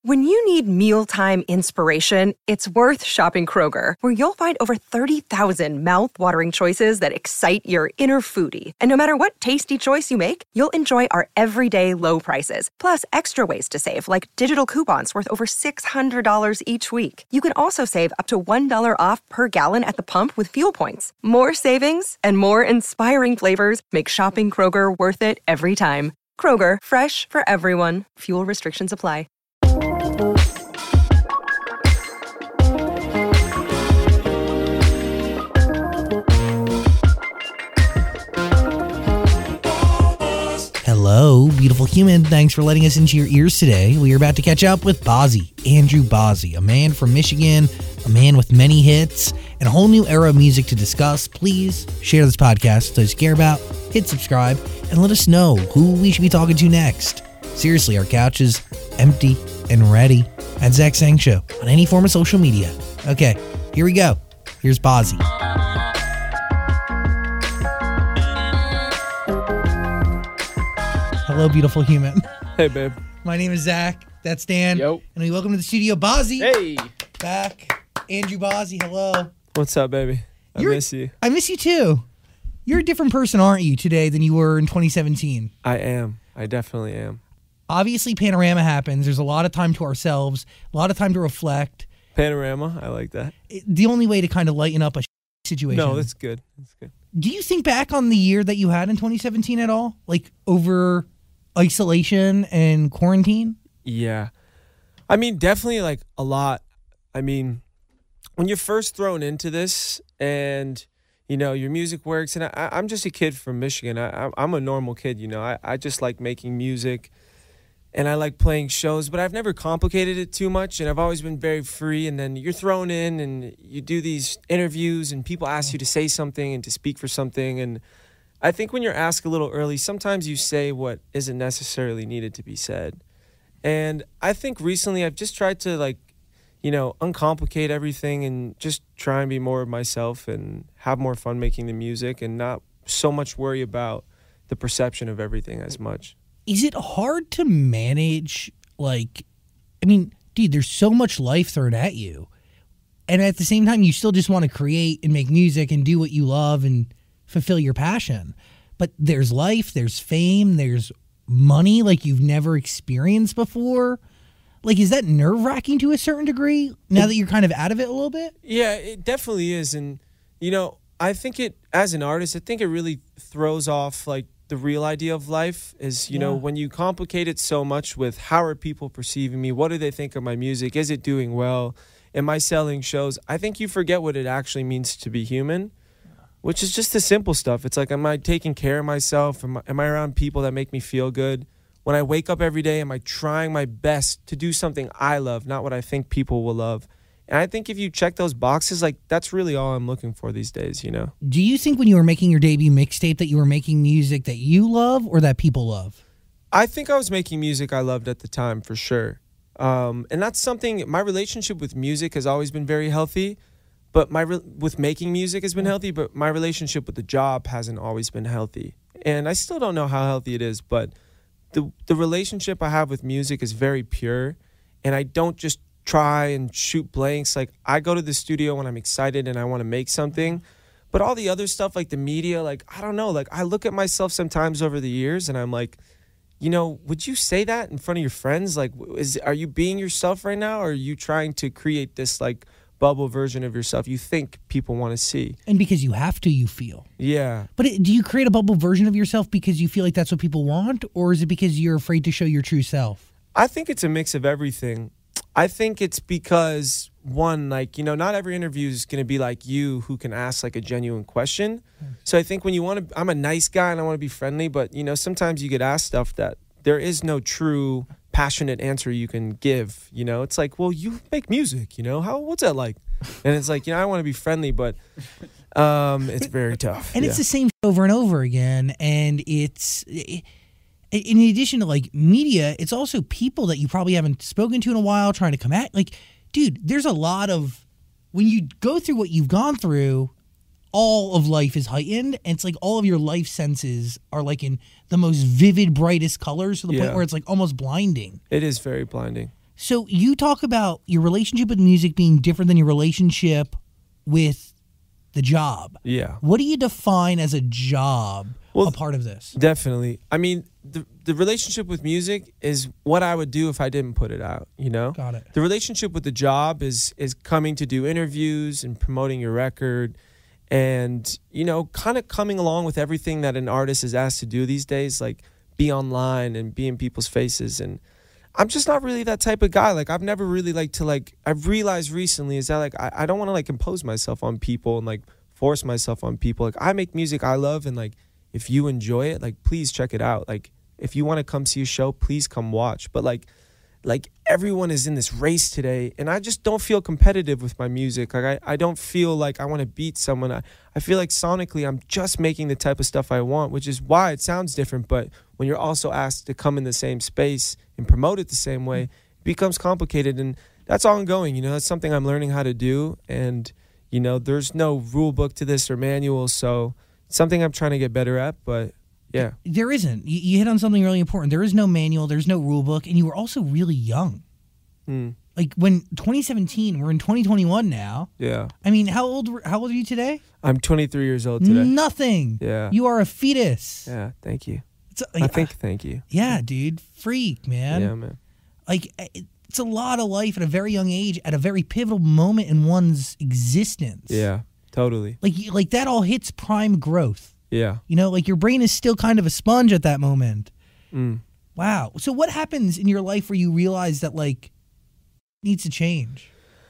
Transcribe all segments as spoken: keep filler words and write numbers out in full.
When you need mealtime inspiration, it's worth shopping Kroger, where you'll find over thirty thousand mouth-watering choices that excite your inner foodie. And no matter what tasty choice you make, you'll enjoy our everyday low prices, plus extra ways to save, like digital coupons worth over six hundred dollars each week. You can also save up to one dollar off per gallon at the pump with fuel points. More savings and more inspiring flavors make shopping Kroger worth it every time. Kroger, fresh for everyone. Fuel restrictions apply. Hello, beautiful human. Thanks for letting us into your ears today. We are about to catch up with Bozzy, Andrew Bozzy, a man from Michigan, a man with many hits, and a whole new era of music to discuss. Please share this podcast with those you care about, hit subscribe, and let us know who we should be talking to next. Seriously, our couch is empty and ready at Zach Sang Show on any form of social media. Okay, here we go. Here's Bozzy. Hello, beautiful human. Hey, babe. My name is Zach. That's Dan. Yo. And we welcome to the studio Bozzy. Hey. Back. Andrew Bozzy, hello. What's up, baby? I You're, miss you. I miss you too. You're a different person, aren't you, today than you were in twenty seventeen? I am. I definitely am. Obviously, Panorama happens. There's a lot of time to ourselves, a lot of time to reflect. Panorama, I like that. It, the only way to kind of lighten up a situation. No, that's good. That's good. Do you think back on the year that you had in twenty seventeen at all? Like over isolation and quarantine? Yeah. I mean, definitely like a lot. I mean, when you're first thrown into this and, you know, your music works, and I, I'm just a kid from Michigan. I, I'm a normal kid, you know. I, I just like making music and I like playing shows, but I've never complicated it too much, and I've always been very free. And then you're thrown in and you do these interviews and people ask you to say something and to speak for something, and I think when you're asked a little early, sometimes you say what isn't necessarily needed to be said. And I think recently I've just tried to, like, you know, uncomplicate everything and just try and be more of myself and have more fun making the music and not so much worry about the perception of everything as much. Is it hard to manage, like, I mean, dude, there's so much life thrown at you. And at the same time, you still just want to create and make music and do what you love and fulfill your passion. But there's life, there's fame, there's money like you've never experienced before. Like, is that nerve-wracking to a certain degree now that you're kind of out of it a little bit? Yeah, it definitely is. And, you know, I think it, as an artist, I think it really throws off, like, the real idea of life is, you yeah. know, when you complicate it so much with how are people perceiving me? What do they think of my music? Is it doing well? Am I selling shows? I think you forget what it actually means to be human. Which is just the simple stuff. It's like, am I taking care of myself? Am I, am I around people that make me feel good? When I wake up every day, am I trying my best to do something I love, not what I think people will love? And I think if you check those boxes, like, that's really all I'm looking for these days, you know? Do you think when you were making your debut mixtape that you were making music that you love or that people love? I think I was making music I loved at the time, for sure. Um, and that's something, my relationship with music has always been very healthy. But my re- with making music has been healthy, but my relationship with the job hasn't always been healthy. And I still don't know how healthy it is, but the the relationship I have with music is very pure, and I don't just try and shoot blanks. Like, I go to the studio when I'm excited and I want to make something, but all the other stuff, like the media, like, I don't know, like, I look at myself sometimes over the years and I'm like, you know, would you say that in front of your friends? Like, is are you being yourself right now, or are you trying to create this, like, bubble version of yourself you think people want to see? And because you have to, you feel. Yeah. But it, do you create a bubble version of yourself because you feel like that's what people want, or is it because you're afraid to show your true self? I think it's a mix of everything. I think it's because, one, like, you know, not every interview is going to be like you who can ask, like, a genuine question. So I think when you want to, I'm a nice guy and I want to be friendly, but, you know, sometimes you get asked stuff that there is no true passionate answer you can give. You know, it's like, well, you make music, you know, how, what's that like? And it's like, you know, I want to be friendly, but um, it's very tough. And yeah. it's the same over and over again. And it's, it, in addition to, like, media, it's also people that you probably haven't spoken to in a while trying to come at. Like, dude, there's a lot of, when you go through what you've gone through, all of life is heightened, and it's like all of your life senses are like in the most vivid, brightest colors to the Yeah. point where it's like almost blinding. It is very blinding. So you talk about your relationship with music being different than your relationship with the job. Yeah. What do you define as a job, well, a part of this? Definitely. I mean, the the relationship with music is what I would do if I didn't put it out, you know? Got it. The relationship with the job is is coming to do interviews and promoting your record and, you know, kind of coming along with everything that an artist is asked to do these days, like be online and be in people's faces. And I'm just not really that type of guy. Like, I've never really liked to, like, I've realized recently is that, like, I, I don't want to, like, impose myself on people and, like, force myself on people. Like, I make music I love, and, like, if you enjoy it, like, please check it out. Like, if you want to come see a show, please come watch. But, like, like everyone is in this race today, and I just don't feel competitive with my music. Like, I, I don't feel like I want to beat someone. I, I feel like sonically I'm just making the type of stuff I want, which is why it sounds different. But when you're also asked to come in the same space and promote it the same way, it becomes complicated. And that's ongoing, you know, that's something I'm learning how to do. And, you know, there's no rule book to this or manual, so it's something I'm trying to get better at, but yeah. There isn't. You, you hit on something really important. There is no manual, there's no rule book, and you were also really young. Mm. Like, when twenty seventeen, we're in twenty twenty-one now. Yeah. I mean, how old were- how old are you today? I'm twenty-three years old today. Nothing. Yeah. You are a fetus. Yeah, thank you. It's a- I think thank you. Yeah, dude. Freak, man. Yeah, man. Like, it's a lot of life at a very young age, at a very pivotal moment in one's existence. Yeah, totally. Like, you- like that all hits prime growth. Yeah. You know, like your brain is still kind of a sponge at that moment. Mm. Wow. So what happens in your life where you realize that, like, needs to change?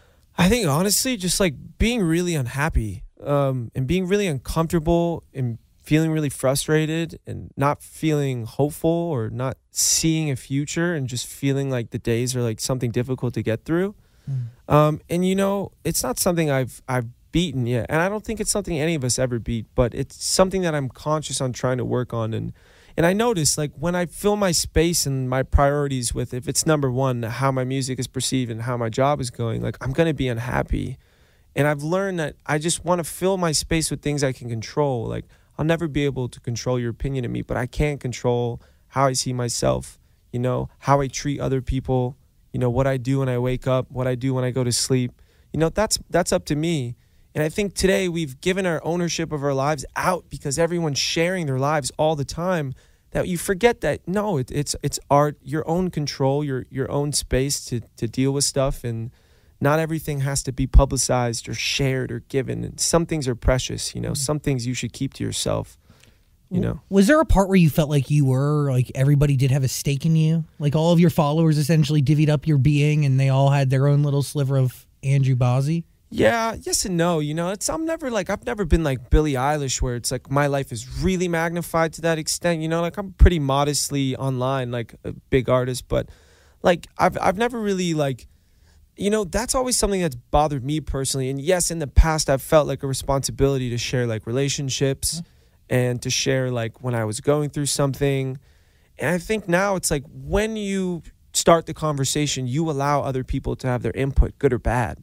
I think, honestly, just, like, being really unhappy um, and being really uncomfortable and feeling really frustrated and not feeling hopeful or not seeing a future and just feeling like the days are, like, something difficult to get through. Mm. Um, and, you know, it's not something I've I've beaten yet, and I don't think it's something any of us ever beat, but it's something that I'm conscious on trying to work on. And and I notice, like, when I fill my space and my priorities with, if it's number one, how my music is perceived and how my job is going, like, I'm gonna be unhappy. And I've learned that I just want to fill my space with things I can control. Like, I'll never be able to control your opinion of me, but I can control how I see myself, you know, how I treat other people, you know, what I do when I wake up, what I do when I go to sleep. You know, that's that's up to me. And I think today we've given our ownership of our lives out because everyone's sharing their lives all the time, that you forget that, no, it, it's it's art, your own control, your your own space to, to deal with stuff. And not everything has to be publicized or shared or given. And some things are precious, you know, some things you should keep to yourself, you know. Was there a part where you felt like you were, like, everybody did have a stake in you? Like, all of your followers essentially divvied up your being and they all had their own little sliver of Andrew Bozzi? Yeah, yes and no. You know, it's I'm never like I've never been like Billie Eilish, where it's like my life is really magnified to that extent. You know, like I'm pretty modestly online, like a big artist, but like I've I've never really like, you know, that's always something that's bothered me personally. And yes, in the past, I've felt like a responsibility to share like relationships mm-hmm. and to share like when I was going through something. And I think now it's like when you start the conversation, you allow other people to have their input, good or bad.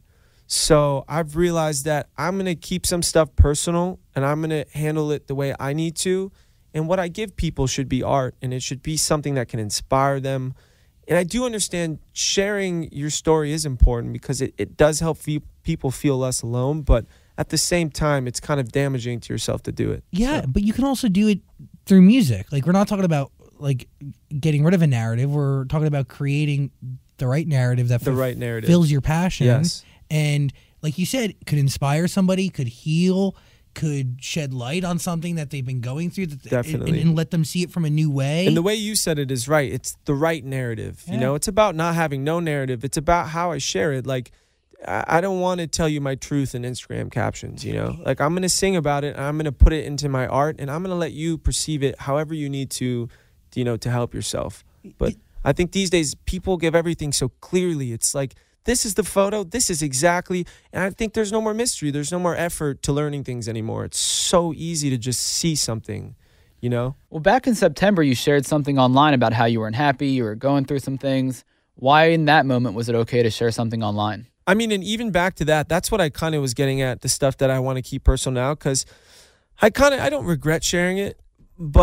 So I've realized that I'm going to keep some stuff personal and I'm going to handle it the way I need to. And what I give people should be art, and it should be something that can inspire them. And I do understand sharing your story is important because it, it does help fe- people feel less alone. But at the same time, it's kind of damaging to yourself to do it. Yeah, so. But you can also do it through music. Like, we're not talking about, like, getting rid of a narrative. We're talking about creating the right narrative that the f- right narrative. fills your passion. Yes. And like you said, could inspire somebody, could heal, could shed light on something that they've been going through, that Definitely. and, and let them see it from a new way. And the way you said it is right. It's the right narrative. Yeah. You know, it's about not having no narrative. It's about how I share it. Like, I, I don't want to tell you my truth in Instagram captions, you know? Like, I'm going to sing about it, and I'm going to put it into my art, and I'm going to let you perceive it however you need to, you know, to help yourself. But I think these days people give everything so clearly. It's like, this is the photo, this is exactly, and I think there's no more mystery. There's no more effort to learning things anymore. It's so easy to just see something, you know? Well, back in September, you shared something online about how you were unhappy, you were going through some things. Why in that moment was it okay to share something online? I mean, and even back to that, that's what I kind of was getting at, the stuff that I want to keep personal now, because I kind of, I don't regret sharing it, but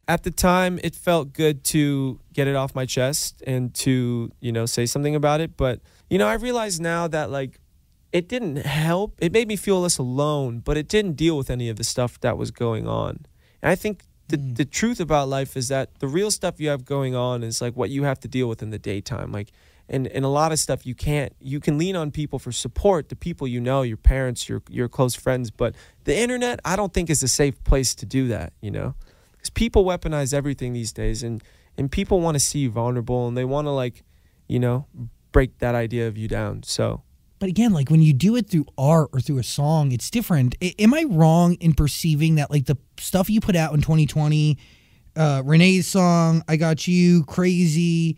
at the time, it felt good to get it off my chest and to, you know, say something about it. But, you know, I realize now that, like, it didn't help. It made me feel less alone, but it didn't deal with any of the stuff that was going on. And I think the, mm. the truth about life is that the real stuff you have going on is, like, what you have to deal with in the daytime. Like, and, and a lot of stuff you can't, you can lean on people for support, the people you know, your parents, your your close friends. But the internet, I don't think is a safe place to do that, you know? Because people weaponize everything these days, and, and people want to see you vulnerable, and they want to, like, you know, break that idea of you down. So, but again, like, when you do it through art or through a song, it's different. I, am I wrong in perceiving that, like, the stuff you put out in twenty twenty, uh, Renee's song, I Got You, Crazy,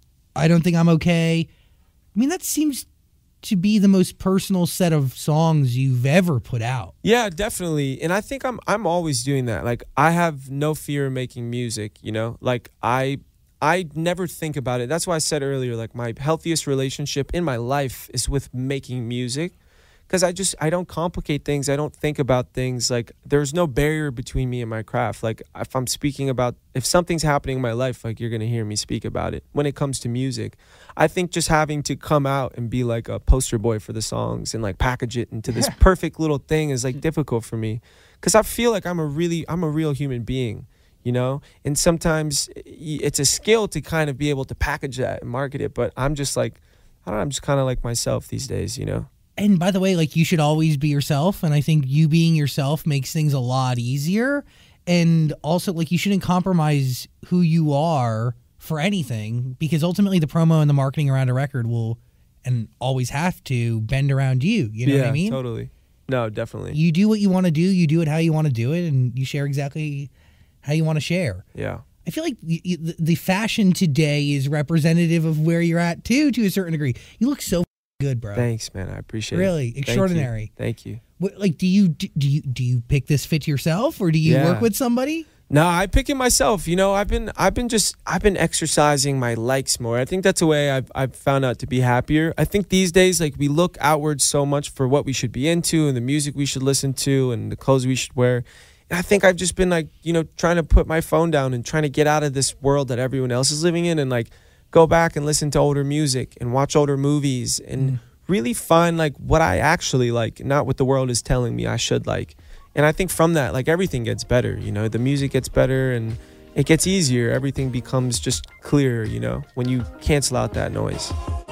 I Don't Think I'm Okay, I mean, that seems to be the most personal set of songs you've ever put out. Yeah, definitely. And I think I'm I'm always doing that. Like, I have no fear of making music, you know? Like, I I never think about it. That's why I said earlier, like, my healthiest relationship in my life is with making music. Because I just, I don't complicate things. I don't think about things. Like, there's no barrier between me and my craft. Like, if I'm speaking about, if something's happening in my life, like, you're going to hear me speak about it. When it comes to music, I think just having to come out and be like a poster boy for the songs and, like, package it into this perfect little thing is, like, difficult for me. Because I feel like I'm a really, I'm a real human being, you know? And sometimes it's a skill to kind of be able to package that and market it. But I'm just like, I don't know, I'm just kind of like myself these days, you know? And by the way, like, you should always be yourself. And I think you being yourself makes things a lot easier. And also, like, you shouldn't compromise who you are for anything, because ultimately the promo and the marketing around a record will, and always have to, bend around you. You know yeah, what I mean? Totally. No, definitely. You do what you want to do. You do it how you want to do it. And you share exactly how you want to share. Yeah. I feel like y- y- the fashion today is representative of where you're at, too, to a certain degree. You look so good, bro. Thanks, man. I appreciate really, it. Really extraordinary. Thank you. Thank you. What, like, do you do you do you pick this fit yourself, or do you yeah. work with somebody? No, I pick it myself. You know, I've been I've been just I've been exercising my likes more. I think that's a way I've I've found out to be happier. I think these days, like, we look outwards so much for what we should be into and the music we should listen to and the clothes we should wear. And I think I've just been, like, you know, trying to put my phone down and trying to get out of this world that everyone else is living in, and, like, go back and listen to older music and watch older movies and mm. really find, like, what I actually like, not what the world is telling me I should like. And I think from that, like, everything gets better, you know, the music gets better and it gets easier. Everything becomes just clearer, you know, when you cancel out that noise.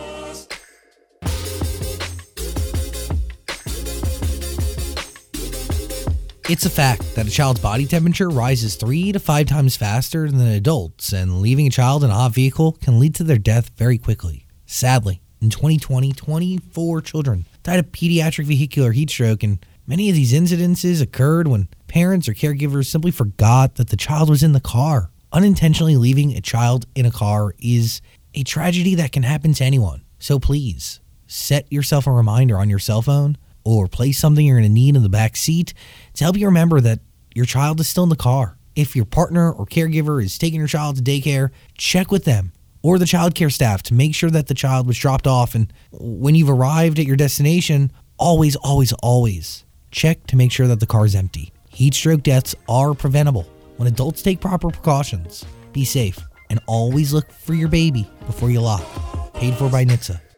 It's a fact that a child's body temperature rises three to five times faster than adults, and leaving a child in a hot vehicle can lead to their death very quickly. Sadly, in twenty twenty, twenty-four children died of pediatric vehicular heat stroke, and many of these incidences occurred when parents or caregivers simply forgot that the child was in the car. Unintentionally leaving a child in a car is a tragedy that can happen to anyone. So please, set yourself a reminder on your cell phone or place something you're going to need in the back seat to help you remember that your child is still in the car. If your partner or caregiver is taking your child to daycare, check with them or the child care staff to make sure that the child was dropped off. And when you've arrived at your destination, always, always, always check to make sure that the car is empty. Heat stroke deaths are preventable when adults take proper precautions. Be safe and always look for your baby before you lock. Paid for by N H T S A.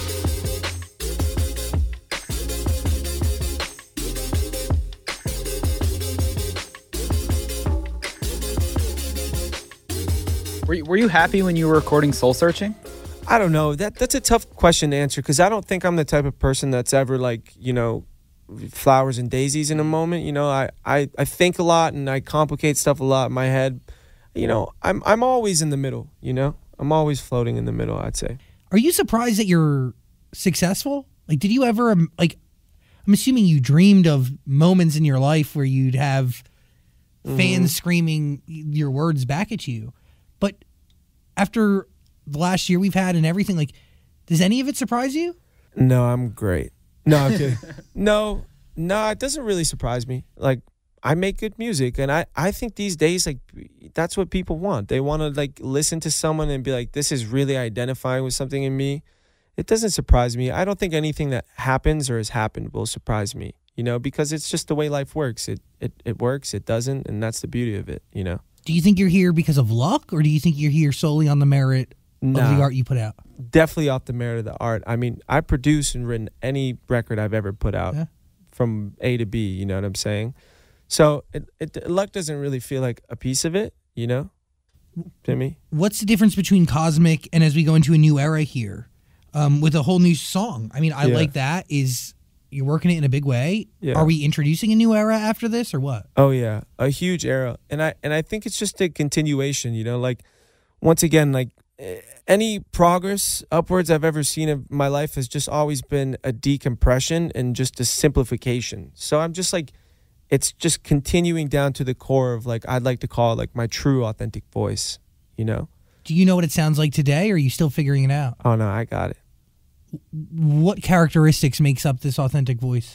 Were you, were you happy when you were recording Soul Searching? I don't know. That That's a tough question to answer, because I don't think I'm the type of person that's ever, like, you know, flowers and daisies in a moment. You know, I, I, I think a lot and I complicate stuff a lot in my head. You know, I'm I'm always in the middle, you know? I'm always floating in the middle, I'd say. Are you surprised that you're successful? Like, did you ever, um, like, I'm assuming you dreamed of moments in your life where you'd have fans mm-hmm. screaming your words back at you. But after the last year we've had and everything, like, does any of it surprise you? No, I'm great. No, I'm kidding. no, no, it doesn't really surprise me. Like, I make good music, and I, I think these days, like, that's what people want. They want to, like, listen to someone and be like, this is really identifying with something in me. It doesn't surprise me. I don't think anything that happens or has happened will surprise me, you know, because it's just the way life works. It it, it works, it doesn't, and that's the beauty of it, you know. Do you think you're here because of luck, or do you think you're here solely on the merit Nah. of the art you put out? Definitely off the merit of the art. I mean, I produced and written any record I've ever put out Yeah. from A to B, you know what I'm saying? So it, it, luck doesn't really feel like a piece of it, you know, to me. What's the difference between Cosmic and as we go into a new era here um, with a whole new song? I mean, I Yeah. like that. Is you're working it in a big way. Yeah. Are we introducing a new era after this or what? Oh yeah, a huge era, and I and I think it's just a continuation. You know, like once again, like eh, any progress upwards I've ever seen in my life has just always been a decompression and just a simplification. So I'm just like, it's just continuing down to the core of like I'd like to call it like my true authentic voice. You know? Do you know what it sounds like today, or are you still figuring it out? Oh no, I got it. What characteristics makes up this authentic voice?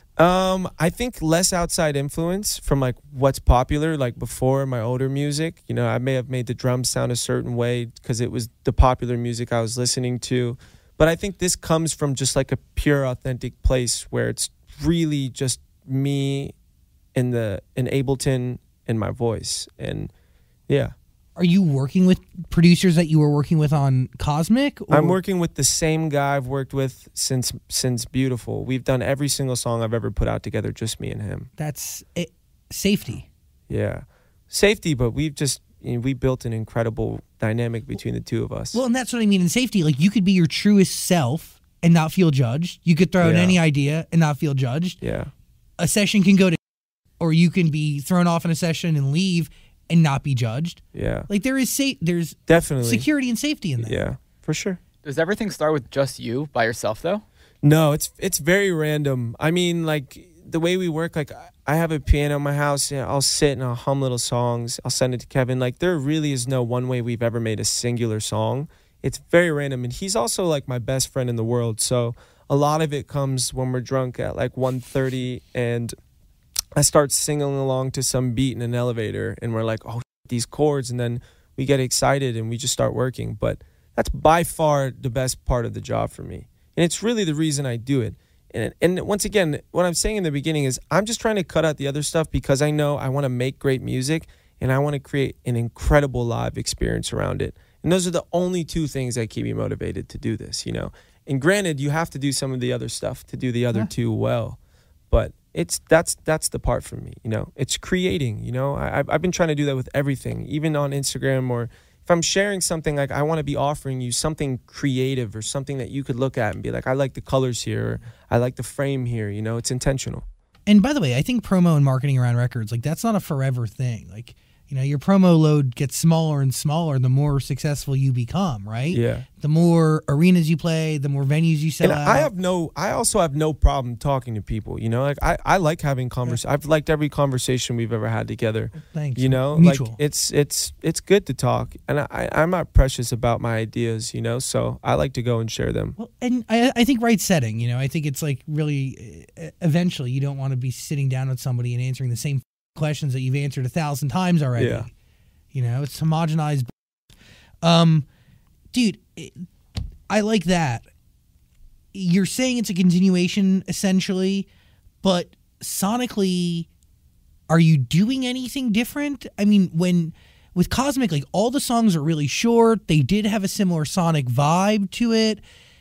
Um, I think less outside influence from like what's popular, like before my older music. You know, I may have made the drums sound a certain way because it was the popular music I was listening to. But I think this comes from just like a pure, authentic place where it's really just me in the in Ableton and my voice. And yeah. Are you working with producers that you were working with on Cosmic? Or? I'm working with the same guy I've worked with since since Beautiful. We've done every single song I've ever put out together, just me and him. That's it, safety. Yeah. Safety, but we've just, you know, we built an incredible dynamic between the two of us. Well, and that's what I mean in safety. Like, you could be your truest self and not feel judged. You could throw out Yeah. any idea and not feel judged. Yeah. A session can go to, or you can be thrown off in a session and leave and not be judged. Yeah. Like, there is sa- there's Definitely. security and safety in that. Yeah, for sure. Does everything start with just you by yourself, though? No, it's it's very random. I mean, like the way we work, like I have a piano in my house. You know, I'll sit and I'll hum little songs. I'll send it to Kevin. Like there really is no one way we've ever made a singular song. It's very random. And he's also like my best friend in the world. So a lot of it comes when we're drunk at like one thirty and I start singing along to some beat in an elevator and we're like, oh, these chords. And then we get excited and we just start working. But that's by far the best part of the job for me. And it's really the reason I do it. And, and once again, what I'm saying in the beginning is I'm just trying to cut out the other stuff because I know I want to make great music and I want to create an incredible live experience around it. And those are the only two things that keep me motivated to do this, you know. And granted, you have to do some of the other stuff to do the other Yeah. two well. But it's that's that's the part for me, you know. It's creating, you know. I, I've, I've been trying to do that with everything, even on Instagram or if I'm sharing something, like I want to be offering you something creative or something that you could look at and be like, I like the colors here, or I like the frame here, you know, it's intentional. And by the way, I think promo and marketing around records, like that's not a forever thing. Like, you know, your promo load gets smaller and smaller the more successful you become, right? Yeah. The more arenas you play, the more venues you sell And out. I have no, I also have no problem talking to people, you know, like I, I like having conversation. I've liked every conversation we've ever had together, Thanks. you know, Mutual. like it's, it's, it's good to talk. And I, I'm not precious about my ideas, you know, so I like to go and share them. Well, and I, I think right setting, you know, I think it's like really, uh, eventually you don't want to be sitting down with somebody and answering the same questions that you've answered a thousand times already. Yeah. You know, it's homogenized. Um, dude, it, I like that. You're saying it's a continuation essentially, but sonically, are you doing anything different? I mean, when with Cosmic, like all the songs are really short. They did have a similar sonic vibe to it.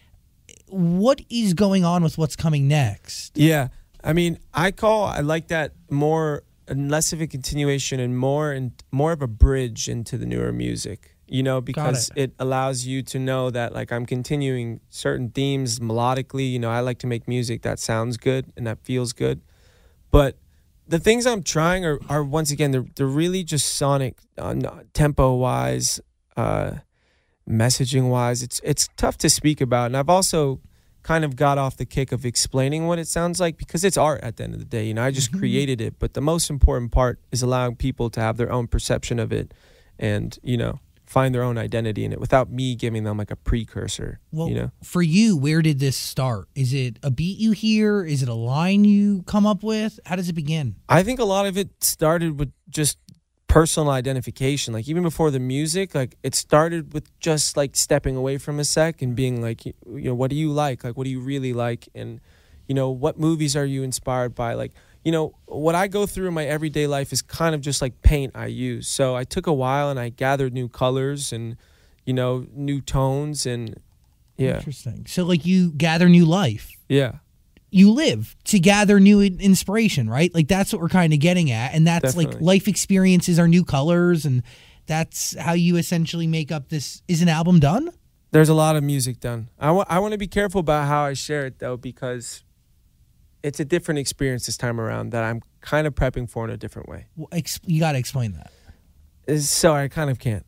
What is going on with what's coming next? Yeah. I mean, I call, I like that more and less of a continuation and more and more of a bridge into the newer music, you know, because it. it allows you to know that like I'm continuing certain themes melodically. You know, I like to make music that sounds good and that feels good. But the things I'm trying are, are once again, they're, they're really just sonic, uh, tempo wise, uh, messaging wise. It's, it's tough to speak about. And I've also kind of got off the kick of explaining what it sounds like because it's art at the end of the day. You know, I just mm-hmm. created it, but the most important part is allowing people to have their own perception of it and, you know, find their own identity in it without me giving them like a precursor, well, you know? For you, where did this start? Is it a beat you hear? Is it a line you come up with? How does it begin? I think a lot of it started with just personal identification. Like even before the music, like it started with just like stepping away from a sec and being like, you know, what do you like? Like, what do you really like? And, you know, what movies are you inspired by? Like, you know, what I go through in my everyday life is kind of just like paint I use. So I took a while and I gathered new colors and, you know, new tones and yeah. Interesting. So like you gather new life. Yeah. You live to gather new in- inspiration, right? Like that's what we're kind of getting at. And that's like Definitely. life experiences are new colors. And that's how you essentially make up this. Is an album done? There's a lot of music done. I want I want to be careful about how I share it though, because it's a different experience this time around that I'm kind of prepping for in a different way. Well, ex- you got to explain that. Is- So I kind of can't.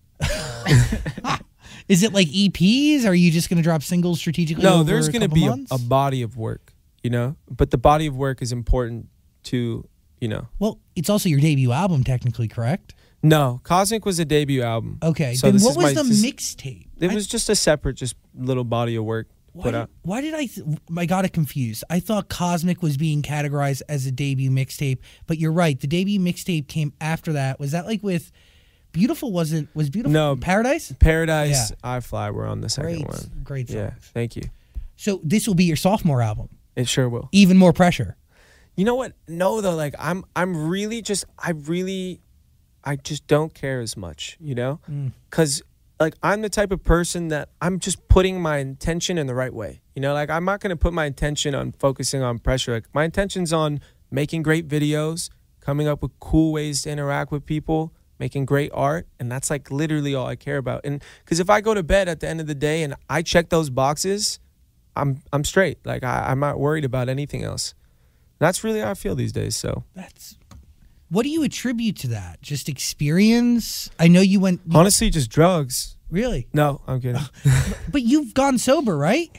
Is it like E Ps? Are you just going to drop singles strategically? No, over there's a going to couple be a, months? a body of work, you know? But the body of work is important to, you know. Well, it's also your debut album, technically, correct? No, Cosmic was a debut album. Okay. So then this what is was my- the this- mixtape? It I- was just a separate, just little body of work Why put did, out. why did I? Th- I got it confused. I thought Cosmic was being categorized as a debut mixtape, but you're right. The debut mixtape came after that. Was that like with Beautiful? Wasn't was Beautiful? No. Paradise. Paradise, Yeah. I Fly were on the second Great, one. great songs. Yeah, thank you. So this will be your sophomore album. It sure will. Even more pressure. You know what? No, though. Like I'm, I'm really just, I really, I just don't care as much. You know, because like I'm the type of person that I'm just putting my intention in the right way. You know, like I'm not gonna put my intention on focusing on pressure. Like my intention's on making great videos, coming up with cool ways to interact with people, making great art, and that's like literally all I care about. And because if I go to bed at the end of the day and I check those boxes, I'm I'm straight. Like I, I'm not worried about anything else. That's really how I feel these days. So That's. What do you attribute to that? Just experience? I know you went. honestly, just drugs. Really? No, I'm kidding. But you've gone sober, right?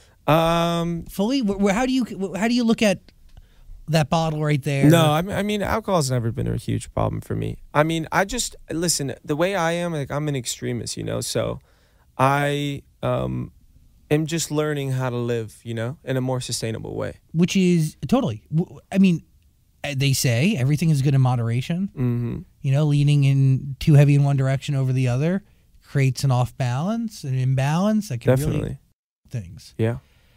um, Fully. Wh- wh- How do you? wh- How do you look at that bottle right there? no, I mean, I mean, alcohol's never been a huge problem for me. I mean, I just listen. The way I am, like, I'm an extremist, you know. So, I um, am just learning how to live, you know, in a more sustainable way. Which is totally. w- I mean, uh, they say everything is good in moderation. Mm-hmm. You know, leaning in too heavy in one direction over the other creates an off balance, an imbalance that can Definitely. really things. Yeah.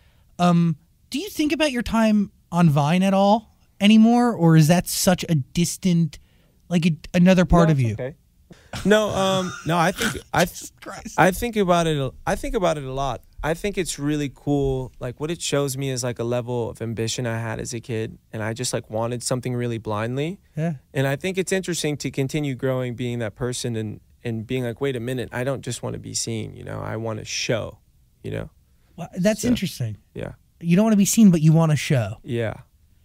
Um, do you think about your time on Vine at all anymore, or is that such a distant, like a, another part No, of it's you? Okay. No, um, no, I think I. Christ. I think about it. I think about it a lot. I think it's really cool. Like what it shows me is like a level of ambition I had as a kid, and I just like wanted something really blindly. Yeah. And I think it's interesting to continue growing, being that person, and and being like, wait a minute, I don't just want to be seen. You know, I want to show. You know. Well, that's So- interesting. Yeah. You don't want to be seen, but you want to show. Yeah.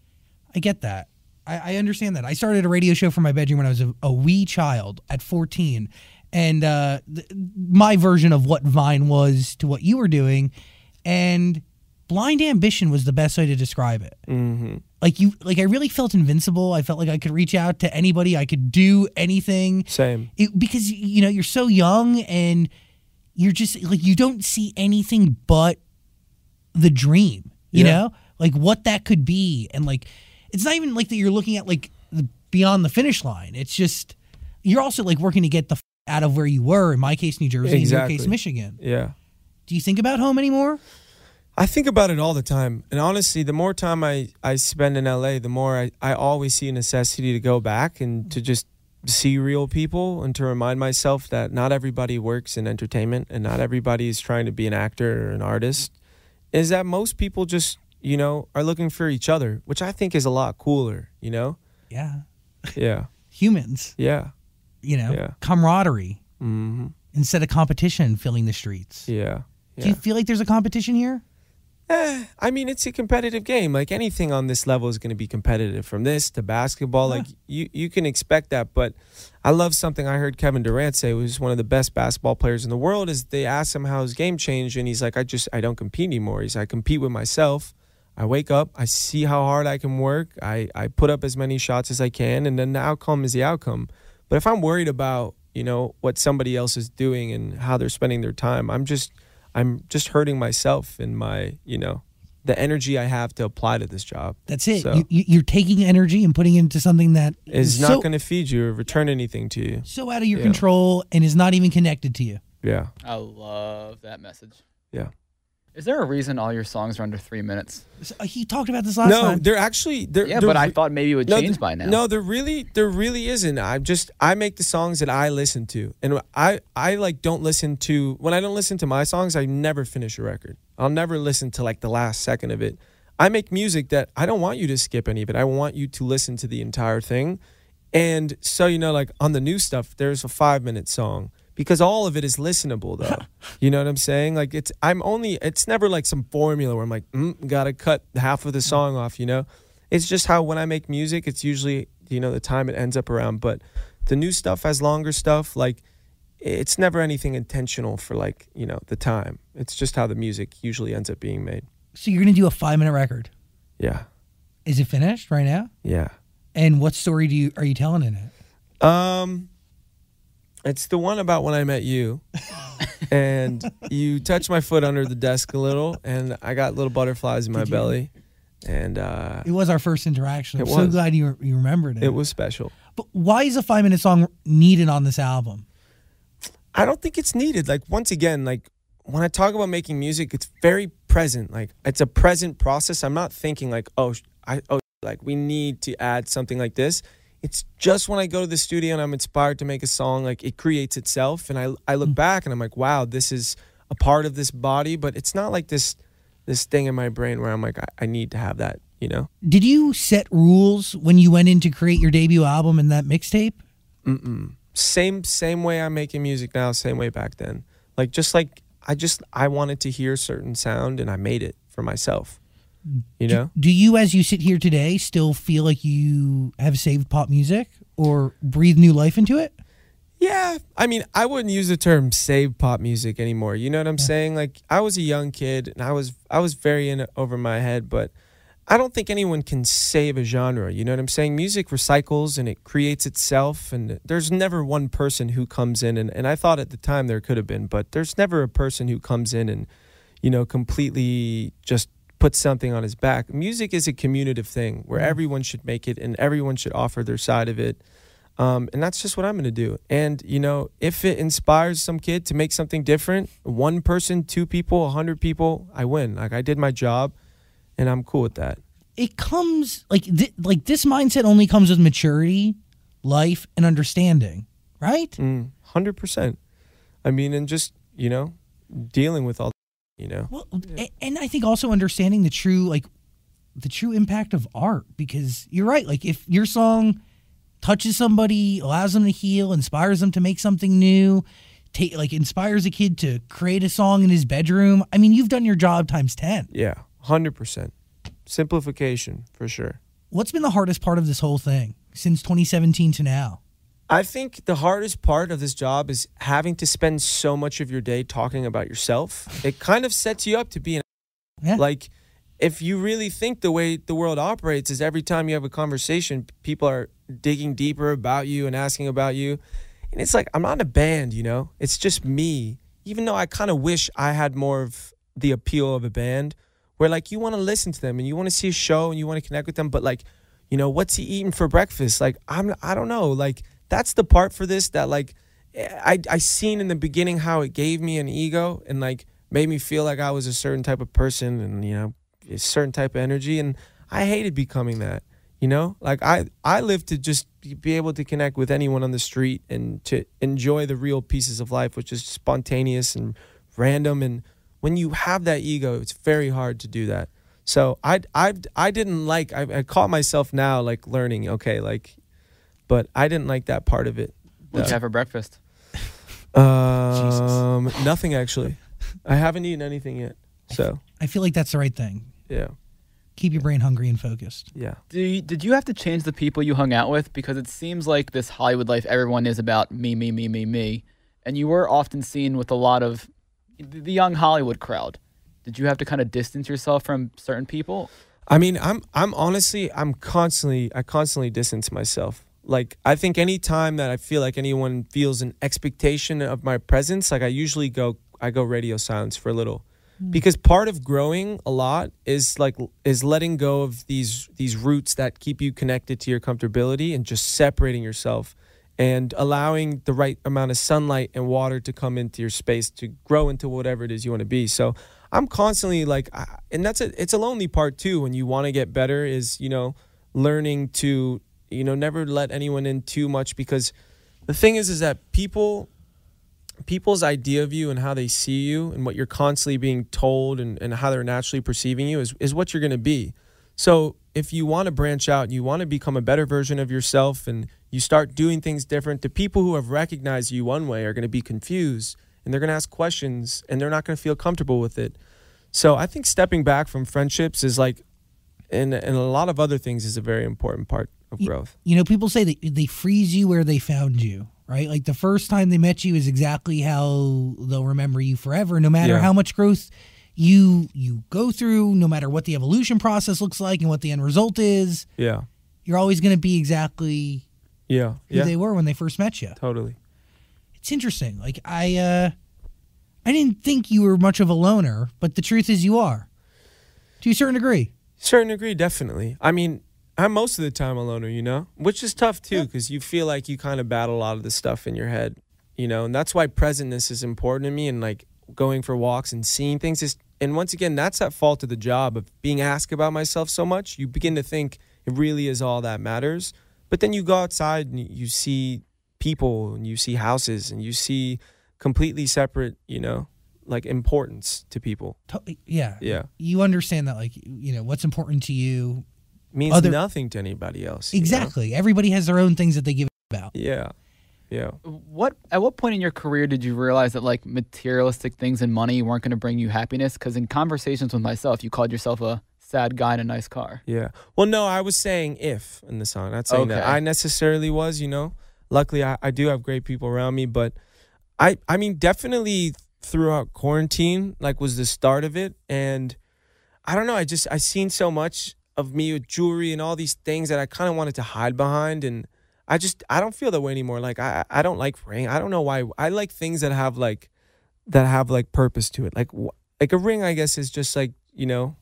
I get that. I, I understand that. I started a radio show from my bedroom when I was a, a wee child at fourteen. And uh, th- my version of what Vine was to what you were doing. And blind ambition was the best way to describe it. Mm-hmm. Like you, like I really felt invincible. I felt like I could reach out to anybody. I could do anything. Same. It, because, you know, you're so young and you're just like, you don't see anything but the dream, you Yeah. know, like what that could be. And like, it's not even like that you're looking at like the, beyond the finish line. It's just, you're also like working to get the f- out of where you were. In my case, New Jersey, Exactly. in your case, Michigan. Yeah. Do you think about home anymore? I think about it all the time. And honestly, the more time I, I spend in L A, the more I, I always see a necessity to go back and to just see real people and to remind myself that not everybody works in entertainment and not everybody is trying to be an actor or an artist. Is that most people just, you know, are looking for each other, which I think is a lot cooler, you know? Yeah. Yeah. Humans, Yeah. you know, Yeah. camaraderie Mm-hmm. instead of competition filling the streets. Yeah. Do you feel like there's a competition here? Eh, I mean, it's a competitive game. Like anything on this level is going to be competitive, from this to basketball. Like you, you can expect that. But I love something I heard Kevin Durant say, who's one of the best basketball players in the world. Is they asked him how his game changed, and he's like, "I just I don't compete anymore." He's, "I compete with myself. I wake up, I see how hard I can work. I I put up as many shots as I can, and then the outcome is the outcome. But if I'm worried about, you know, what somebody else is doing and how they're spending their time, I'm just I'm just hurting myself and my, you know, the energy I have to apply to this job. That's it. So, You, you- you're taking energy and putting it into something that is not so, going to feed you or return anything to you. so out of your Yeah. control and is not even connected to you. Yeah. I love that message. Yeah. Is there a reason all your songs are under three minutes? He talked about this last no, time. they're actually they're, Yeah, they're but I re- thought maybe it would no, change there- by now. No, there really there really isn't. I just I make the songs that I listen to, and I I like don't listen to when I don't listen to my songs. I never finish a record. I'll never listen to like the last second of it. I make music that I don't want you to skip any of it. I want you to listen to the entire thing. And so, you know, like on the new stuff, there's a five minute song because all of it is listenable though. You know what I'm saying? Like it's, I'm only, it's never like some formula where I'm like, mm, gotta cut half of the song off, you know? It's just how when I make music, it's usually, you know, the time it ends up around. But the new stuff has longer stuff. Like it's never anything intentional for like, you know, the time. It's just how the music usually ends up being made. So you're going to do a five minute record. Yeah. Is it finished right now? Yeah. And what story do you are you telling in it? Um, it's the one about when I met you, and you touched my foot under the desk a little, and I got little butterflies in my Did you? belly, and uh, It was our first interaction. I'm It so was. glad you you remembered it. it was special. But why is a five minute song needed on this album? I don't think it's needed. Like once again, like when I talk about making music, it's very present. Like it's a present process. I'm not thinking like, oh, sh- I oh, like we need to add something like this. It's just when I go to the studio and I'm inspired to make a song, like it creates itself. And I I look back and I'm like, wow, this is a part of this body. But it's not like this this thing in my brain where I'm like, I, I need to have that, you know? Did you set rules when you went in to create your debut album and that mixtape? Mm-mm. Same same way I'm making music now, same way back then. Like just like I just I wanted to hear a certain sound and I made it for myself. You know? Do you, as you sit here today, still feel like you have saved pop music or breathed new life into it? Yeah, I mean, I wouldn't use the term save pop music anymore. You know what I'm saying? Like I was a young kid and I was I was very in it over my head, but I don't think anyone can save a genre. You know what I'm saying? Music recycles and it creates itself, and there's never one person who comes in and, and I thought at the time there could have been, but there's never a person who comes in and, you know, completely just put something on his back. Music is a communicative thing where everyone should make it and everyone should offer their side of it. Um, and that's just what I'm going to do. And, you know, if it inspires some kid to make something different, one person, two people, a hundred people, I win. Like I did my job and I'm cool with that. It comes like th- like this mindset only comes with maturity, life, and understanding, right? Mm, one hundred percent. I mean, and just, you know, dealing with all, you know. Well, a- and I think also understanding the true like the true impact of art, because you're right. Like if your song touches somebody, allows them to heal, inspires them to make something new, take like inspires a kid to create a song in his bedroom. I mean, you've done your job times ten. Yeah, one hundred percent. Simplification, for sure. What's been the hardest part of this whole thing since twenty seventeen to now? I think the hardest part of this job is having to spend so much of your day talking about yourself. It kind of sets you up to be an Yeah. like, if you really think the way the world operates is every time you have a conversation, people are digging deeper about you and asking about you. And it's like, I'm not a band, you know? It's just me. Even though I kind of wish I had more of the appeal of a band where, like, you want to listen to them and you want to see a show and you want to connect with them. But, like, you know, what's he eating for breakfast? Like, I'm, I don't know. Like, that's the part for this that, like, I, I seen in the beginning how it gave me an ego and, like, made me feel like I was a certain type of person and, you know, a certain type of energy. And I hated becoming that, you know? Like, I, I live to just be able to connect with anyone on the street and to enjoy the real pieces of life, which is spontaneous and random. And when you have that ego, it's very hard to do that. So I, I, I didn't like, I, I caught myself now, like, learning, okay, like, but I didn't like that part of it. What'd you have for breakfast? Um, nothing, actually. I haven't eaten anything yet. So, I feel like that's the right thing. yeah, Keep your brain hungry and focused. yeah. Do you, did you have to change the people you hung out with? Because it seems like this Hollywood life, everyone is about me, me, me, me, me. And you were often seen with a lot of the young Hollywood crowd. Did you have to kind of distance yourself from certain people? I mean, I'm I'm honestly, I'm constantly, I constantly distance myself. Like, I think any time that I feel like anyone feels an expectation of my presence, like I usually go, I go radio silence for a little. Because part of growing a lot is like, is letting go of these, these roots that keep you connected to your comfortability and just separating yourself and allowing the right amount of sunlight and water to come into your space to grow into whatever it is you want to be. So I'm constantly like, I- and that's a, it's a lonely part too. When you want to get better is, you know, learning to, you know, never let anyone in too much, because the thing is, is that people, people's idea of you and how they see you and what you're constantly being told and, and how they're naturally perceiving you is, is what you're going to be. So if you want to branch out and you want to become a better version of yourself and you start doing things different, the people who have recognized you one way are going to be confused and they're going to ask questions and they're not going to feel comfortable with it. So I think stepping back from friendships is like, and, and a lot of other things is a very important part of growth. You know, people say that they freeze you where they found you, right? Like the first time they met you is exactly how they'll remember you forever, no matter Yeah. how much growth you you go through, no matter what the evolution process looks like and what the end result is. Yeah. You're always going to be exactly Yeah. who Yeah. they were when they first met you. Totally. It's interesting. Like I uh I didn't think you were much of a loner, but the truth is you are. To a certain degree. Certain degree, definitely. I mean, I'm most of the time a loner, you know, which is tough too, because you feel like you kind of battle a lot of the stuff in your head, you know, and that's why presentness is important to me, and like going for walks and seeing things is, and once again, that's at fault of the job of being asked about myself so much. You begin to think it really is all that matters, but then you go outside and you see people and you see houses and you see completely separate, you know, like importance to people. To- yeah. Yeah. You understand that, like, you know, what's important to you. Means Other- nothing to anybody else. you know? Exactly. Everybody has their own things that they give about. Yeah. Yeah. What at what point in your career did you realize that like materialistic things and money weren't going to bring you happiness? Because in conversations with myself, you called yourself a sad guy in a nice car. Yeah. Well, no, I was saying if in the song, not saying that Okay. I necessarily was, you know. Luckily, I, I do have great people around me, but I, I mean, definitely throughout quarantine, like, was the start of it. And I don't know, I just, I seen so much of me with jewelry and all these things that I kind of wanted to hide behind. And I just, I don't feel that way anymore. Like, I, I don't like ring. I don't know why. I like things that have like, that have like purpose to it. Like, wh- like a ring, I guess, is just like, you know,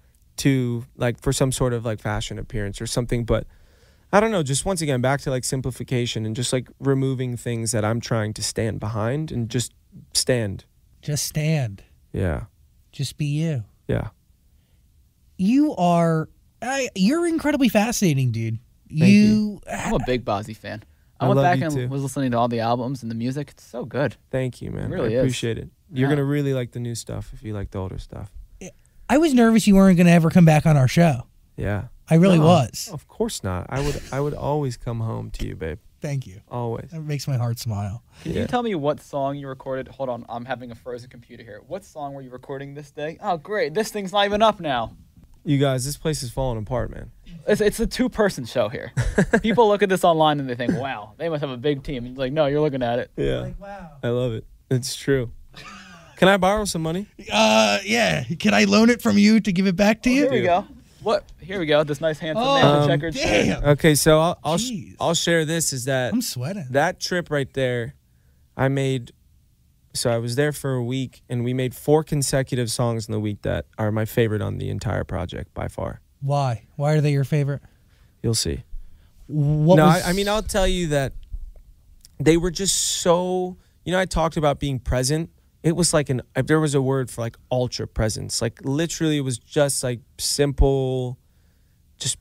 to like for some sort of like fashion appearance or something. But I don't know, just once again, back to like simplification and just like removing things that I'm trying to stand behind and just stand. Just stand. Yeah. Just be you. Yeah. You are, I, you're incredibly fascinating, dude. Thank you, I'm a big Bozzy fan. I, I went love back you and too. was listening to all the albums and the music. It's so good. Thank you, man. It really I is. appreciate it. You're Yeah. going to really like the new stuff if you like the older stuff. I was nervous you weren't going to ever come back on our show. Yeah. I really No, was. Of course not. I would I would always come home to you, babe. Thank you. Always. That makes my heart smile. Can Yeah. you tell me what song you recorded? Hold on, I'm having a frozen computer here. What song were you recording this day? Oh, great. This thing's not even up now. You guys, this place is falling apart, man. It's, it's a two-person show here. People look at this online and they think, wow, they must have a big team. And you're like, no, you're looking at it. Yeah. wow. I love it. It's true. Can I borrow some money? Uh, yeah. Can I loan it from you to give it back to you? Here we go. What? Here we go. This nice handsome Oh, man with Um, checkered shirt. damn. Okay, so I'll I'll, sh- Jeez. I'll share this is that I'm sweating. that trip right there, I made, so I was there for a week and we made four consecutive songs in the week that are my favorite on the entire project by far. Why? Why are they your favorite? You'll see. What no, was, I, I mean, I'll tell you that they were just so, you know, I talked about being present. It was like an, if there was a word for like ultra presence, like literally it was just like simple, just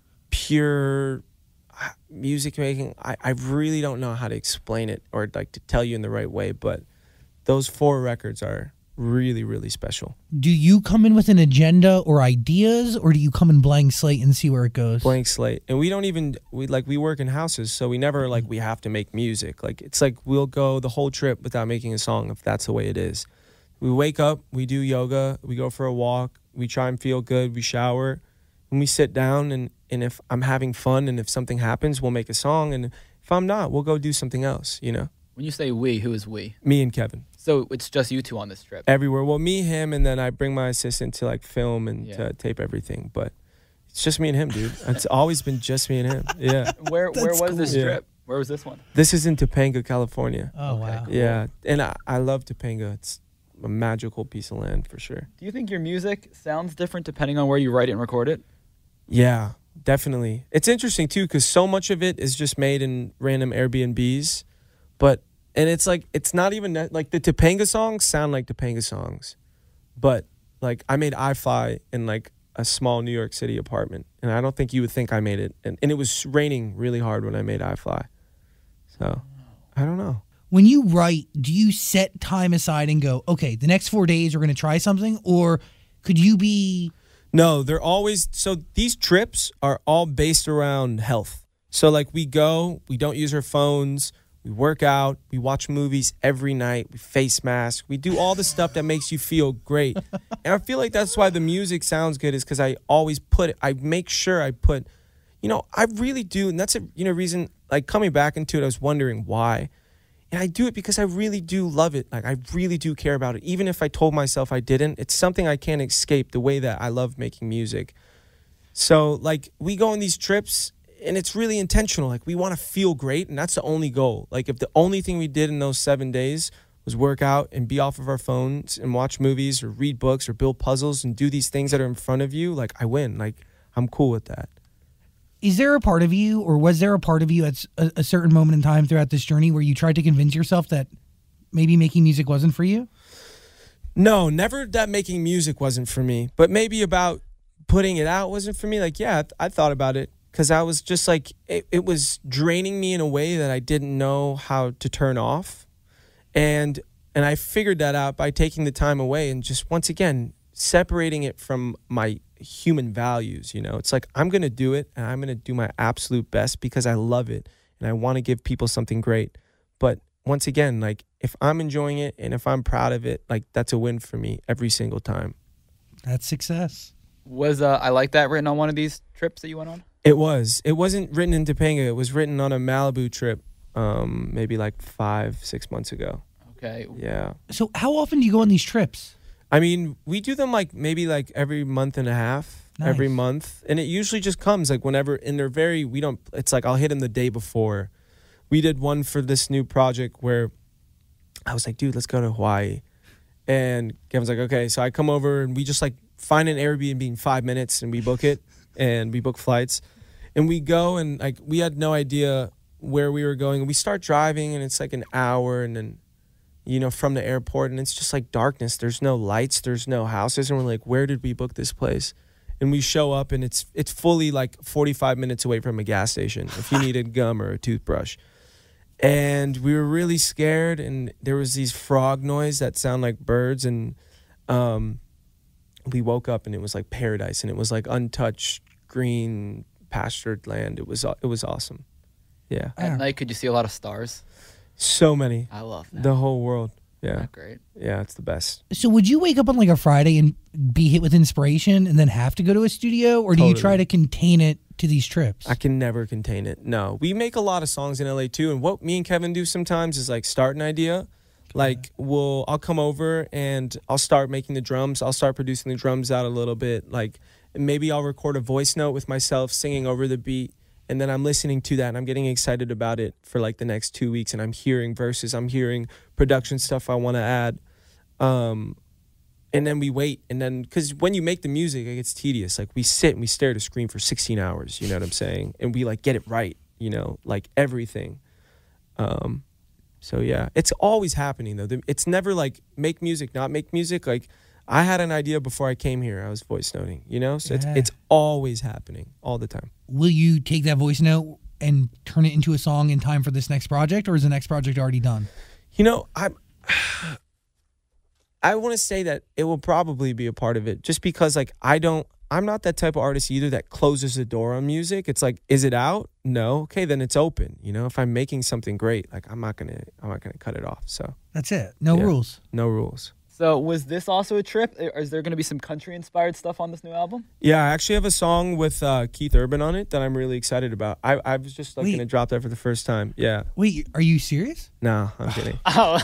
pure uh, music making. I, I really don't know how to explain it or like to tell you in the right way, but those four records are really, really special. do you come in with an agenda or ideas, or do you come in blank slate and see where it goes? Blank slate. And we don't even, we like, we work in houses, so we never like, we have to make music. Like, it's like we'll go the whole trip without making a song if that's the way it is. We wake up, we do yoga, we go for a walk, we try and feel good, we shower, and we sit down, and, and if I'm having fun and if something happens, we'll make a song, and if I'm not, we'll go do something else, you know? When you say we, who is we? Me and Kevin. So it's just you two on this trip. Everywhere. Well, me, him, and then I bring my assistant to like film and Yeah. to tape everything, but it's just me and him, dude. It's always been just me and him. Yeah. Where where That's was this cool. Yeah. trip? Where was this one? This is in Topanga, California. Oh, Okay. wow. Yeah, and I, I love Topanga. It's a magical piece of land for sure. Do you think your music sounds different depending on where you write it and record it? Yeah, definitely. It's interesting too because so much of it is just made in random Airbnbs, but and it's like it's not even that, like the Topanga songs sound like Topanga songs, but like I made I Fly in like a small New York City apartment, and I don't think you would think I made it. And, and it was raining really hard when I made I Fly. So I don't know. When you write, do you set time aside and go, okay, the next four days we're going to try something? Or could you be... No, they're always... So these trips are all based around health. So like we go, we don't use our phones, we work out, we watch movies every night, we face mask, we do all the stuff that makes you feel great. And I feel like that's why the music sounds good, is because I always put it, I make sure I put, you know, I really do. And that's a, you know, reason, like coming back into it, I was wondering why. And I do it because I really do love it. Like I really do care about it. Even if I told myself I didn't, it's something I can't escape, the way that I love making music. So like we go on these trips and it's really intentional. Like we want to feel great, and that's the only goal. Like if the only thing we did in those seven days was work out and be off of our phones and watch movies or read books or build puzzles and do these things that are in front of you, like I win. Like I'm cool with that. Is there a part of you, or was there a part of you at a, a certain moment in time throughout this journey where you tried to convince yourself that maybe making music wasn't for you? No, never that making music wasn't for me, but maybe about putting it out wasn't for me. Like, yeah, I, th- I thought about it because I was just like, it, it was draining me in a way that I didn't know how to turn off. And, and I figured that out by taking the time away and just, once again, separating it from my human values. You know, it's like I'm gonna do it and I'm gonna do my absolute best because I love it and I want to give people something great. But once again, like if I'm enjoying it and if I'm proud of it, like that's a win for me every single time. That's success. Was uh, I Like That written on one of these trips that you went on? It was. It wasn't written in Topanga. It was written on a Malibu trip, um, maybe like five, six months ago. Okay. Yeah. So how often do you go on these trips? I mean, we do them like maybe like every month and a half, Nice. every month. And it usually just comes like whenever, and they're very, we don't, it's like I'll hit them the day before. We did one for this new project where I was like, dude, let's go to Hawaii. And Kevin's like, okay. So I come over and we just like find an Airbnb in five minutes and we book it and we book flights. And we go and like, we had no idea where we were going. And we start driving and it's like an hour and then, you know, from the airport, and it's just like darkness. There's no lights, there's no houses, and we're like, where did we book this place? And we show up, and it's it's fully like forty-five minutes away from a gas station if you needed gum or a toothbrush. And we were really scared, and there was these frog noise that sound like birds, and um, we woke up, and it was like paradise, and it was like untouched, green, pastured land. It was it was awesome. Yeah. At night, could you see a lot of stars? So many. I love that. The whole world. Yeah. Not great. Yeah, it's the best. So would you wake up on like a Friday and be hit with inspiration and then have to go to a studio, or do you Totally. try to contain it to these trips? I can never contain it. No. We make a lot of songs in L A too, and what me and Kevin do sometimes is like start an idea. Like we'll I'll come over and I'll start making the drums. I'll start producing the drums out a little bit. Like maybe I'll record a voice note with myself singing over the beat. And then I'm listening to that and I'm getting excited about it for like the next two weeks. And I'm hearing verses, I'm hearing production stuff I want to add. Um, and then we wait. And then, because when you make the music, it gets tedious. Like we sit and we stare at a screen for sixteen hours, you know what I'm saying? And we like get it right, you know, like everything. Um, so yeah, it's always happening though. It's never like make music, not make music. Like I had an idea before I came here. I was voice noting, you know? So Yeah. it's, it's always happening all the time. Will you take that voice note and turn it into a song in time for this next project, or is the next project already done? You know, I'm, I want to say that it will probably be a part of it just because, like, I don't, I'm not that type of artist either that closes the door on music. It's like, is it out? No. Okay, then it's open. You know, if I'm making something great, like, I'm not going to, I'm not going to cut it off. So, That's it. No Yeah. rules. no rules. So was this also a trip? Or is there going to be some country-inspired stuff on this new album? Yeah, I actually have a song with uh, Keith Urban on it that I'm really excited about. I, I was just like Wait. going to drop that for the first time. Yeah. Wait, are you serious? No, I'm kidding. Oh,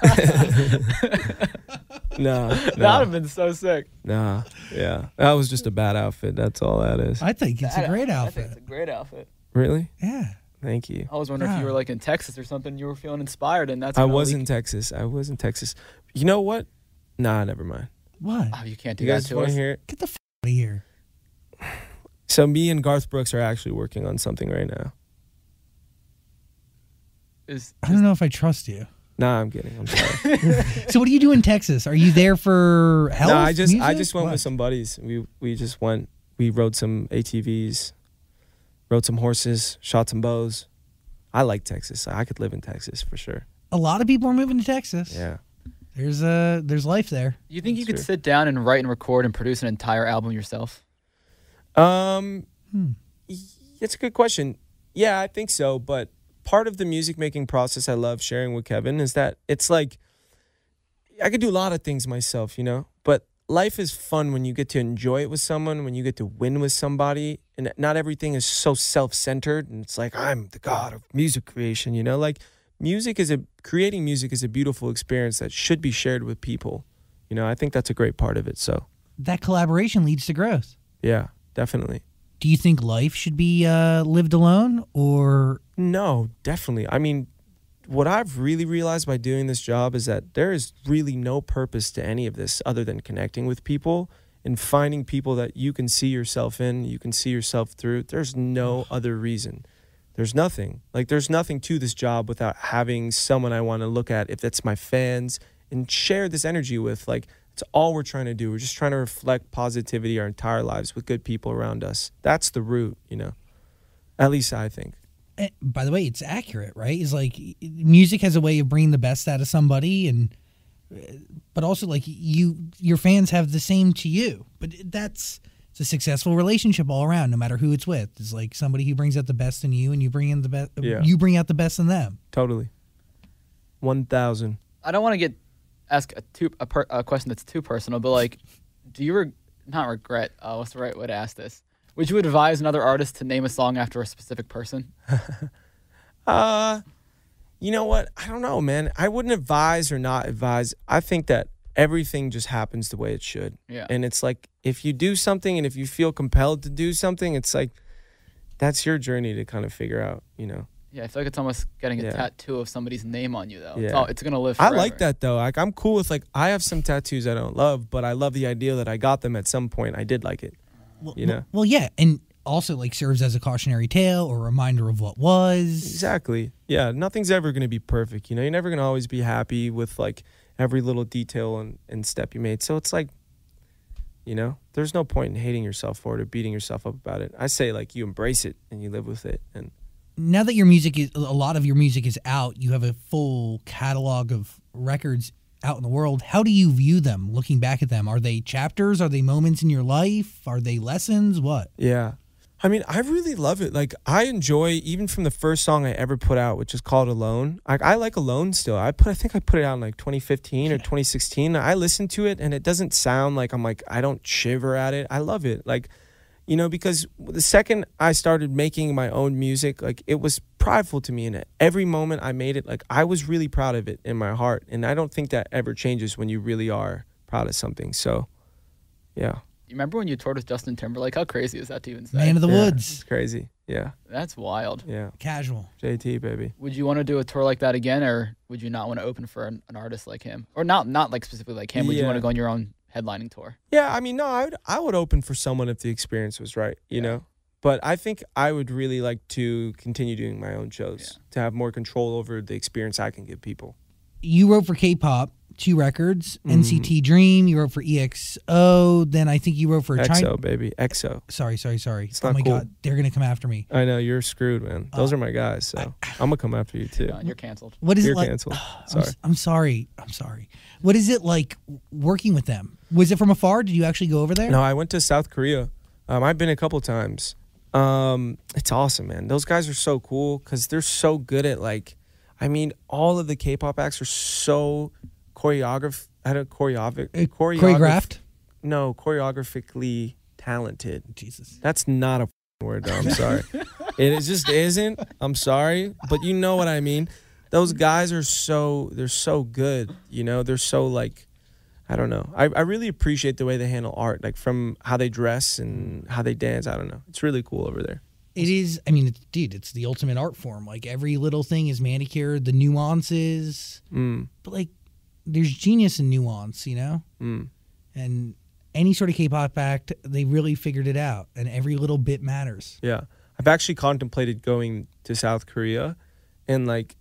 No, that would no, have been so sick. no. Yeah. That was just a bad outfit. That's all that is. I think it's a That- great I outfit. think it's a great outfit. Really? Yeah. Thank you. I was wondering if you Yeah. were like in Texas or something. You were feeling inspired, and that's I gonna was leak- in Texas. I was in Texas. You know what? Nah, never mind. What? Oh, you can't do You that guys to want us. to hear it? Get the f out of here. So me and Garth Brooks are actually working on something right now. Is, I don't know if I trust you. Nah, I'm kidding. I'm sorry. So what do you do in Texas? Are you there for health? No, I just I music? just went What? with some buddies. We we just went. We rode some A T Vs, rode some horses, shot some bows. I like Texas. I could live in Texas for sure. A lot of people are moving to Texas. Yeah. There's uh there's life there. You think you That's could true. sit down and write and record and produce an entire album yourself? Um, Hmm. y- it's a good question. Yeah, I think so. But part of the music making process I love sharing with Kevin is that it's like I could do a lot of things myself, you know. But life is fun when you get to enjoy it with someone, when you get to win with somebody, and not everything is so self-centered. And it's like I'm the god of music creation, you know. Like music is a creating music is a beautiful experience that should be shared with people. You know, I think that's a great part of it. So That collaboration leads to growth. yeah, definitely. Do you think life should be uh, lived alone, or No, definitely. I mean, what I've really realized by doing this job is that there is really no purpose to any of this other than connecting with people and finding people that you can see yourself in, you can see yourself through. There's no other reason. There's nothing. Like, there's nothing to this job without having someone I want to look at, if that's my fans, and share this energy with. Like, it's all we're trying to do. We're just trying to reflect positivity our entire lives with good people around us. That's the root, you know. At least I think. eh, by the way, it's accurate, right? It's like music has a way of bringing the best out of somebody, and but also like you, your fans have the same to you. But that's it's a successful relationship all around, no matter who it's with. It's like somebody who brings out the best in you, and you bring in the best. Yeah. You bring out the best in them. Totally. one thousand. I don't want to get ask a too a, per, a question that's too personal, but like, do you re, not regret? Uh, what's the right way to ask this? Would you advise another artist to name a song after a specific person? Uh, you know what? I don't know, man. I wouldn't advise or not advise. I think that everything just happens the way it should. Yeah. And it's like, if you do something and if you feel compelled to do something, it's like, that's your journey to kind of figure out, you know? Yeah, I feel like it's almost getting a Yeah. tattoo of somebody's name on you, though. It's, Yeah. all, it's gonna live I forever. like that though. Like, I'm cool with, like, I have some tattoos I don't love, but I love the idea that I got them at some point. I did like it. Well, You know? Well, yeah, and also like serves as a cautionary tale or a reminder of what was. Exactly. Yeah. Nothing's ever going to be perfect. You know, you're never going to always be happy with like every little detail and, and step you made. So it's like, you know, there's no point in hating yourself for it or beating yourself up about it. I say like you embrace it and you live with it. And Now that your music is a lot of your music is out, you have a full catalog of records out in the world. How do you view them? Looking back at them, are they chapters? Are they moments in your life? Are they lessons? What? yeah. I mean, I really love it. Like, I enjoy, even from the first song I ever put out, which is called Alone. Like, I like Alone still. I put, I think I put it out in like twenty fifteen or twenty sixteen. I listen to it and it doesn't sound like I'm like, I don't shiver at it. I love it. Like, you know, because the second I started making my own music, like, it was prideful to me. And at every moment I made it, like, I was really proud of it in my heart. And I don't think that ever changes when you really are proud of something. So, yeah. You remember when you toured with Justin Timberlake? How crazy is that to even say? Man of the Yeah, Woods. It's crazy. Yeah. That's wild. Yeah. Casual. J T, baby. Would you want to do a tour like that again, or would you not want to open for an, an artist like him, or not not like specifically like him? Would you Yeah. want to go on your own headlining tour? Yeah, I mean, no, I would, I would open for someone if the experience was right, you Yeah. know? But I think I would really like to continue doing my own shows, Yeah. to have more control over the experience I can give people. You wrote for K-pop, two records, Mm. N C T Dream. You wrote for E X O. Then I think you wrote for X O, China. baby. X O. Sorry, sorry, sorry. It's oh not my cool. God, they're gonna come after me. I know, you're screwed, man. Those Uh, are my guys, so I'm going to come after you, too. Done. You're canceled. What is You're it like? canceled. I'm, Sorry. s- I'm sorry. I'm sorry. What is it like working with them? Was it from afar? Did you actually go over there? No, I went to South Korea. Um, I've been a couple times. Um, it's awesome, man. Those guys are so cool because they're so good at, like, I mean, all of the K-pop acts are so choreographed. I don't choreographic. Uh, choreograph- choreographed? No, choreographically talented. Jesus. That's not a f***ing word, though. I'm sorry. It is- just isn't. I'm sorry. But you know what I mean. Those guys are so, they're so good. You know, they're so, like, I don't know. I, I really appreciate the way they handle art, like from how they dress and how they dance. I don't know. It's really cool over there. It is. I mean, it's, dude, it's the ultimate art form. Like every little thing is manicured, the nuances. Mm, But like, there's genius in nuance, you know. mm. And any sort of K-pop act, they really figured it out, and every little bit matters. Yeah. I've actually contemplated going to South Korea and, like,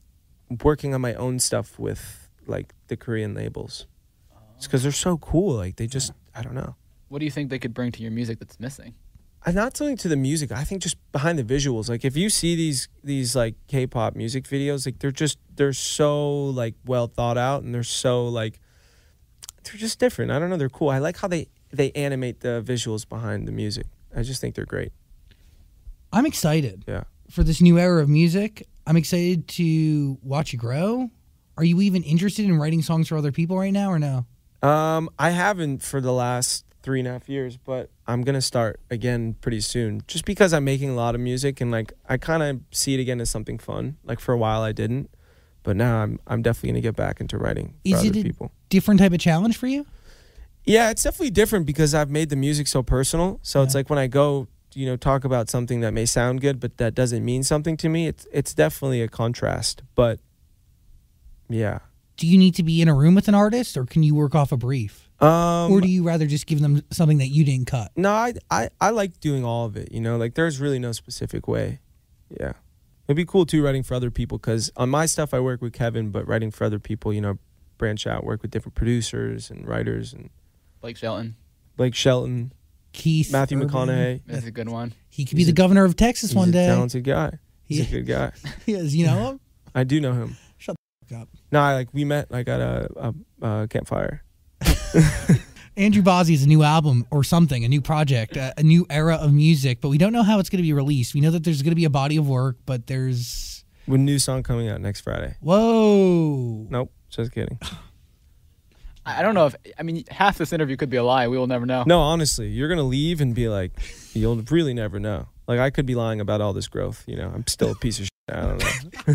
working on my own stuff with like the Korean labels. It's because they're so cool. Like they just, I don't know. What do you think they could bring to your music that's missing? Uh, Not something to the music. I think just behind the visuals. Like if you see these these like K-pop music videos, like they're just they're so like well thought out, and they're so like they're just different. I don't know. They're cool. I like how they they animate the visuals behind the music. I just think they're great. I'm excited Yeah. for this new era of music. I'm excited to watch you grow. Are you even interested in writing songs for other people right now or no? Um, I haven't for the last three and a half years, but I'm gonna start again pretty soon. Just because I'm making a lot of music, and like I kind of see it again as something fun. Like for a while I didn't, but now I'm I'm definitely gonna get back into writing for Is other it a people. different type of challenge for you? Yeah, it's definitely different because I've made the music so personal. So it's Yeah. like when I go, you know, talk about something that may sound good, but that doesn't mean something to me. It's it's definitely a contrast. But yeah. Do you need to be in a room with an artist, or can you work off a brief? Um, Or do you rather just give them something that you didn't cut? No, I, I I like doing all of it. You know, like there's really no specific way. Yeah, it'd be cool too writing for other people, because on my stuff I work with Kevin, but writing for other people, you know, branch out, work with different producers and writers, and Blake Shelton. Blake Shelton, Keith, Matthew Urban. McConaughey. That's a good one. He could be He's the a- governor of Texas He's one a day. talented guy. He's Yeah. a good guy. He is. You know him? I do know him. Fuck up. No, I like we met like at a, a, a campfire. Andrew Bozzi's a new album or something, a new project, a, a new era of music, but we don't know how it's going to be released. We know that there's going to be a body of work, but there's With a new song coming out next Friday. whoa. Nope, just kidding. I I don't know if, I mean, half this interview could be a lie. We will never know. No, honestly, you're gonna leave and be like, you'll really never know. Like I could be lying about all this growth. You know, I'm still a piece of shit. I don't know.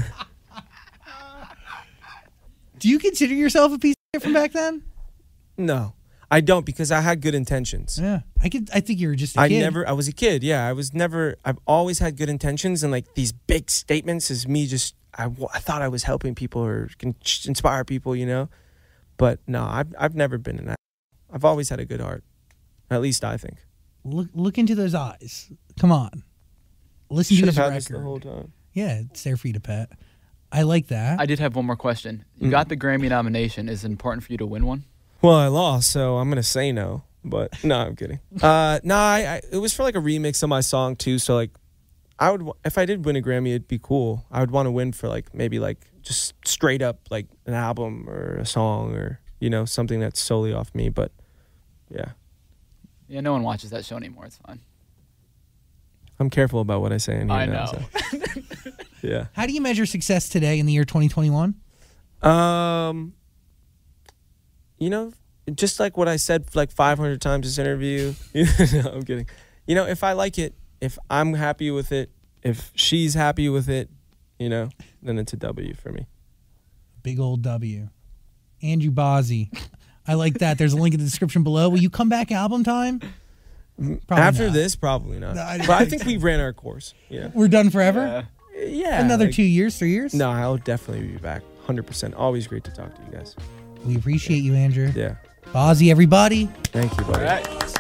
Do you consider yourself a piece of shit from back then? No, I don't, because I had good intentions. Yeah, I could. I think you were just a I kid. never, I was a kid. Yeah, I was never, I've always had good intentions, and like these big statements is me just, I, w- I thought I was helping people or can inspire people, you know? But no, I've, I've never been in that. I've always had a good heart. At least I think. Look, look into those eyes. Come on, listen Should to have his had this the record. whole time. Yeah, it's there for you to pet. I like that. I did have one more question. You Mm. got the Grammy nomination. Is it important for you to win one? Well, I lost, so I'm gonna say no. But no, I'm kidding. Uh, no, I, I it was for like a remix of my song too. So like, I would, if I did win a Grammy, it'd be cool. I would want to win for like maybe like just straight up like an album or a song, or you know, something that's solely off me. But yeah, Yeah, no one watches that show anymore. It's fine. I'm careful about what I say in here I now. know. So. Yeah. How do you measure success today in the year twenty twenty-one? Um, you know, just like what I said like five hundred times this interview. No, I'm kidding. You know, if I like it, if I'm happy with it, if she's happy with it, you know, then it's a W for me. Big old W. Andrew Bozzi. I like that. There's a link in the description below. Will you come back album time? Probably After not. this, probably not. No, I but didn't I think think so. we ran our course. Yeah. We're done forever? Yeah. Yeah. Another like- two years, three years? No, I'll definitely be back. one hundred percent. Always great to talk to you guys. We appreciate you, Andrew. Yeah. Bozzi, everybody. Thank you, buddy. All right.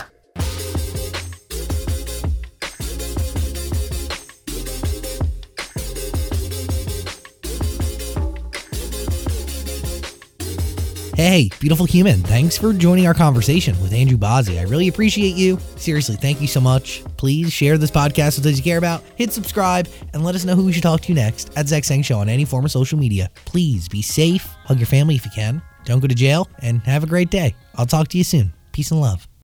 Hey, beautiful human. Thanks for joining our conversation with Andrew Bozzi. I really appreciate you. Seriously, thank you so much. Please share this podcast with those you care about. Hit subscribe and let us know who we should talk to next at Zach Sang Show on any form of social media. Please be safe. Hug your family if you can. Don't go to jail and have a great day. I'll talk to you soon. Peace and love.